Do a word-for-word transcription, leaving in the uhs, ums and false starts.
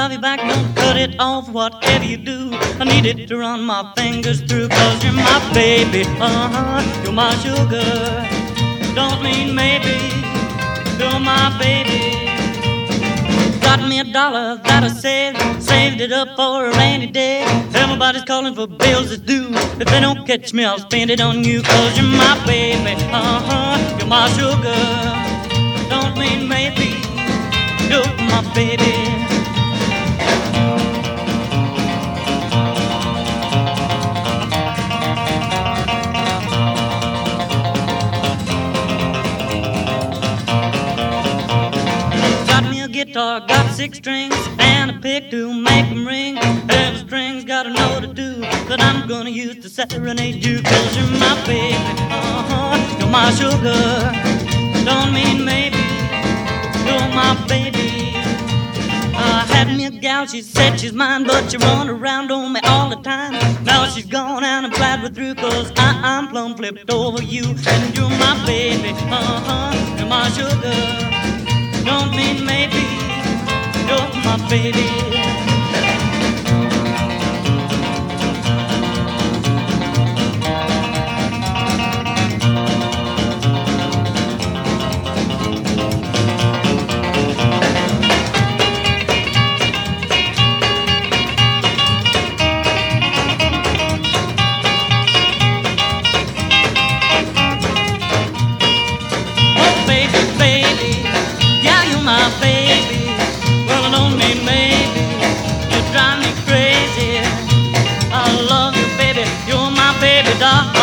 love you back, don't cut it off, whatever you do. I need it to run my fingers through, cause you're my baby, uh-huh, you're my sugar. Don't mean maybe, you're my baby. Got me a dollar that I saved, saved it up for a rainy day. Everybody's calling for bills that's due. If they don't catch me, I'll spend it on you, cause you're my baby, uh-huh, you're my sugar. Don't mean maybe, you're my baby. Guitar, got six strings and a pick to make them ring. Every string's got a note to do that I'm gonna use to serenade you, cause you're my baby, uh-huh, you're my sugar. Don't mean maybe, you're my baby. I had me a gal, she said she's mine, but she run around on me all the time. Now she's gone and I'm glad we're through, cause I, I'm plumb flipped over you. And you're my baby, uh-huh, you're my sugar. Don't mean maybe, you're my baby. Oh baby, baby, yeah, you're my baby. Well, I don't mean maybe, you drive me crazy. I love you, baby, you're my baby doll.